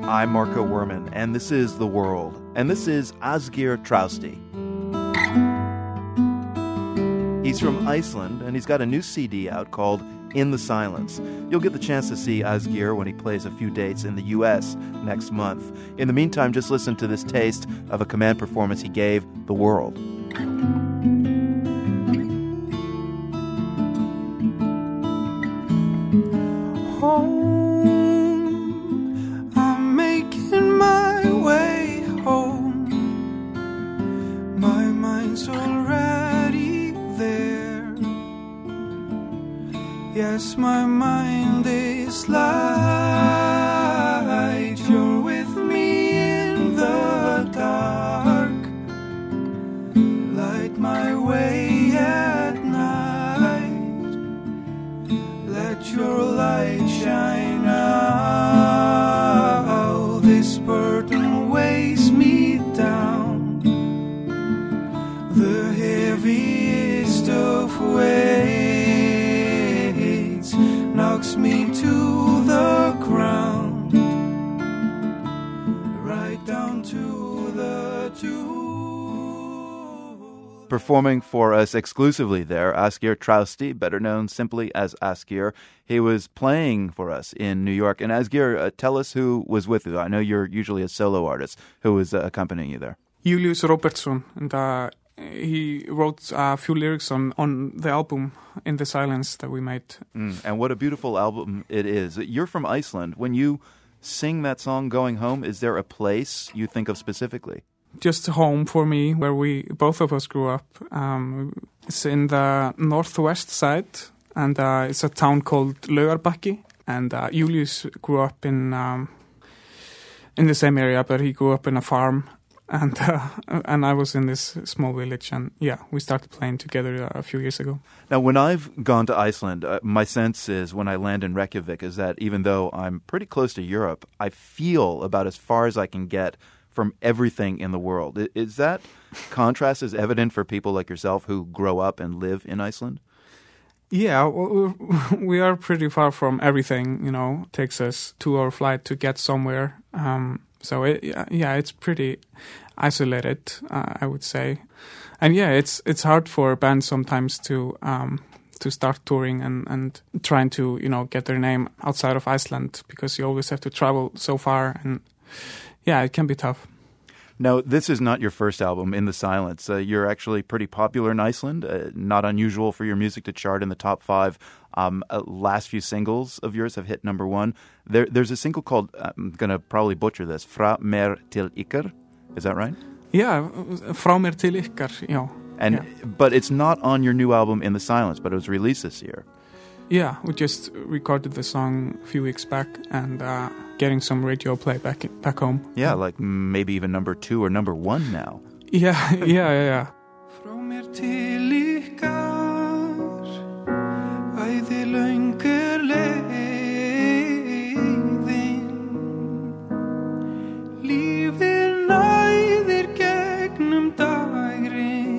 I'm Marco Werman, and this is The World, and this is Ásgeir Trausti. He's from Iceland, and he's got a new CD out called In the Silence. You'll get the chance to see Ásgeir when he plays a few dates in the U.S. next month. In the meantime, just listen to this taste of a command performance he gave The World. Home, I'm making my way home. My mind's already there. Yes, my mind is light. You're with me in the dark. Light my way at night. Let your light shine out. This burden weighs me down. The heaviest of weights knocks me to the ground, right down to the tube. Performing for us exclusively there, Ásgeir Trausti, better known simply as Ásgeir. He was playing for us in New York. And Ásgeir, tell us who was with you. I know you're usually a solo artist. Who was accompanying you there? Julius Robertsson, and he wrote a few lyrics on the album In the Silence that we made. And what a beautiful album it is. You're from Iceland. When you sing that song, Going Home, is there a place you think of specifically? Just home for me, where we both of us grew up. It's in the northwest side, and it's a town called Laugarbakki. And Julius grew up in the same area, but he grew up in a farm, and I was in this small village. And yeah, we started playing together a few years ago. Now, when I've gone to Iceland, my sense is when I land in Reykjavik is that even though I'm pretty close to Europe, I feel about as far as I can get from everything in the world. Is that contrast as evident for people like yourself who grow up and live in Iceland? Yeah, we are pretty far from everything, you know. It takes us 2-hour flight to get somewhere. So, it's pretty isolated, I would say. And yeah, it's hard for bands sometimes to start touring and trying to, you know, get their name outside of Iceland, because you always have to travel so far, and yeah, it can be tough. Now, this is not your first album, In the Silence. You're actually pretty popular in Iceland. Not unusual for your music to chart in the top 5. Last few singles of yours have hit number 1. There's a single called, I'm going to probably butcher this, Fra mér til ykkar. Is that right? Yeah, Frá mér til ykkar, yeah. But it's not on your new album, In the Silence, but it was released this year. Yeah, we just recorded the song a few weeks back and getting some radio play back home. Yeah, like maybe even number 2 or number 1 now. Yeah. Frá mér til ykkar, æði löng leiðin. Lífið næðir gegnum daginn.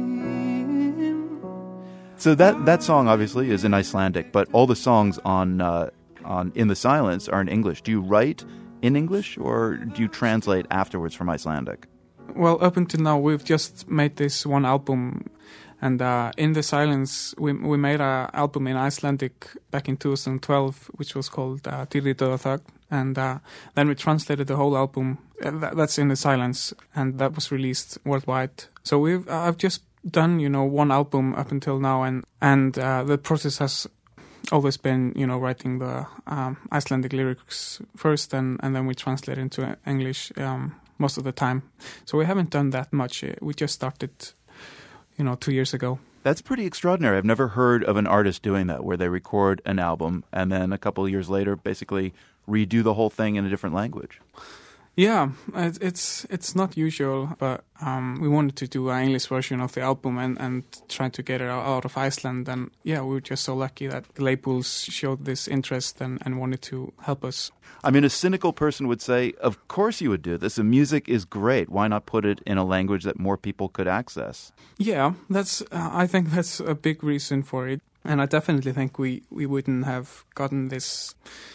So that song obviously is in Icelandic, but all the songs on In the Silence are in English. Do you write in English or do you translate afterwards from Icelandic? Well, up until now, we've just made this one album, and In the Silence, we made an album in Icelandic back in 2012, which was called Týri dauða þögn, and then we translated the whole album. That's In the Silence, and that was released worldwide. So I've just done, you know, one album up until now, and the process has always been, you know, writing the Icelandic lyrics first, and then we translate into English most of the time. So we haven't done that much. We just started, you know, 2 years ago. That's pretty extraordinary. I've never heard of an artist doing that, where they record an album and then a couple of years later basically redo the whole thing in a different language. Yeah, it's not usual, but we wanted to do an English version of the album and try to get it out of Iceland. And yeah, we were just so lucky that the labels showed this interest and wanted to help us. I mean, a cynical person would say, of course you would do this. The music is great. Why not put it in a language that more people could access? Yeah, I think that's a big reason for it. And I definitely think we wouldn't have gotten this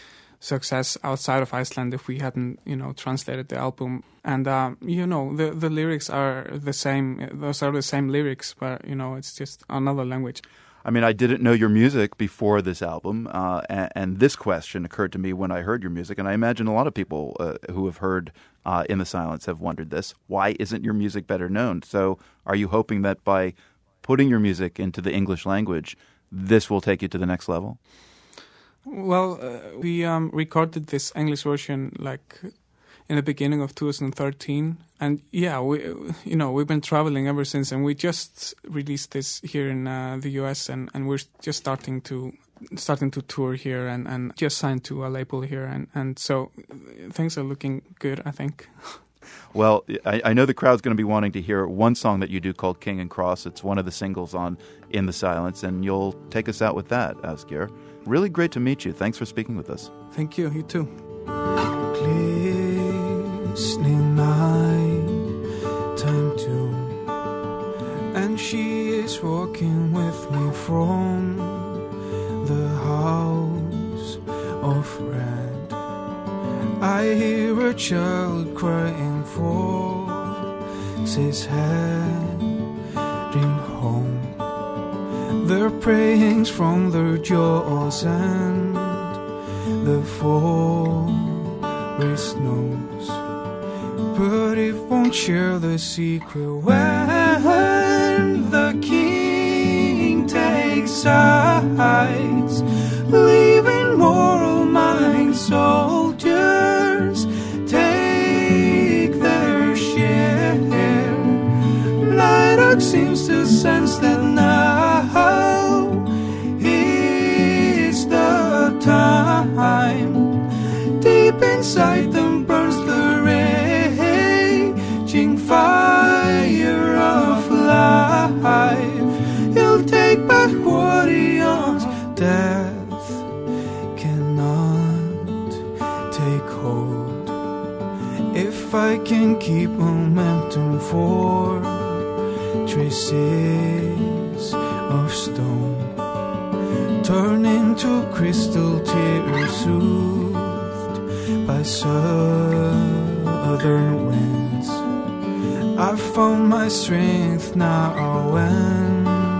success outside of Iceland if we hadn't, translated the album. And, the lyrics are the same. Those are the same lyrics, but, it's just another language. I mean, I didn't know your music before this album, and this question occurred to me when I heard your music, and I imagine a lot of people who have heard In the Silence have wondered this. Why isn't your music better known? So are you hoping that by putting your music into the English language, this will take you to the next level? Well, we recorded this English version in the beginning of 2013, and we've been traveling ever since, and we just released this here in the US, and we're just starting to tour here and just signed to a label here, and so things are looking good, I think. Well, I know the crowd's going to be wanting to hear one song that you do called King and Cross. It's one of the singles on In the Silence, and you'll take us out with that, Ásgeir. Really great to meet you. Thanks for speaking with us. Thank you. You too. Glistening night, time to, and she is walking with me from the house of red. I hear a child crying for his heading home. Their prayings from their jaws and the forest knows, but it won't share the secret when the king takes sides, leaving moral mind soldiers take their share. Light seems to sense that now is the time. Deep inside them burns the raging fire of life. He'll take back what he owns. Death cannot take hold. If I can keep momentum for traces of stone, turn into crystal tears soothed by southern winds. I found my strength now when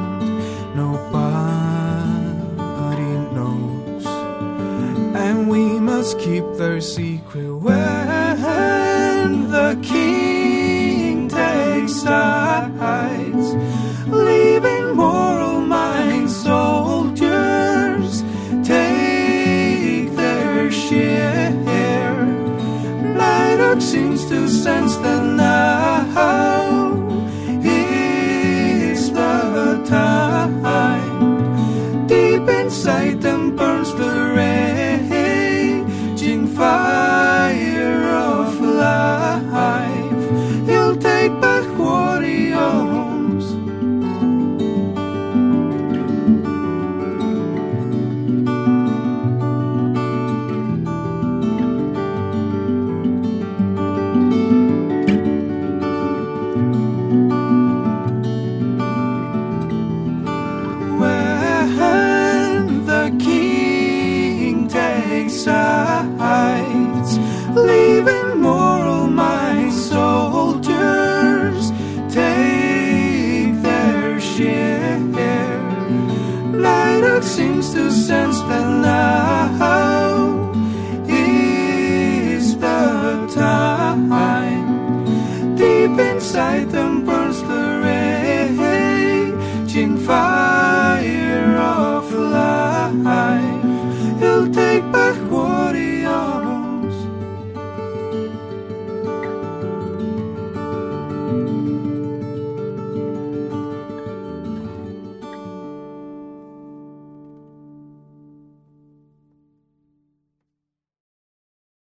nobody knows, and we must keep their secret when the king takes sides, leaving moral mind soldiers take their share. Light seems to sense that now is the time. Deep inside them burns the raging fire of life. He'll take back what he owns. Sides, leaving moral mind soldiers take their share. Light seems to sense that now is the time. Deep inside them burns the raging fire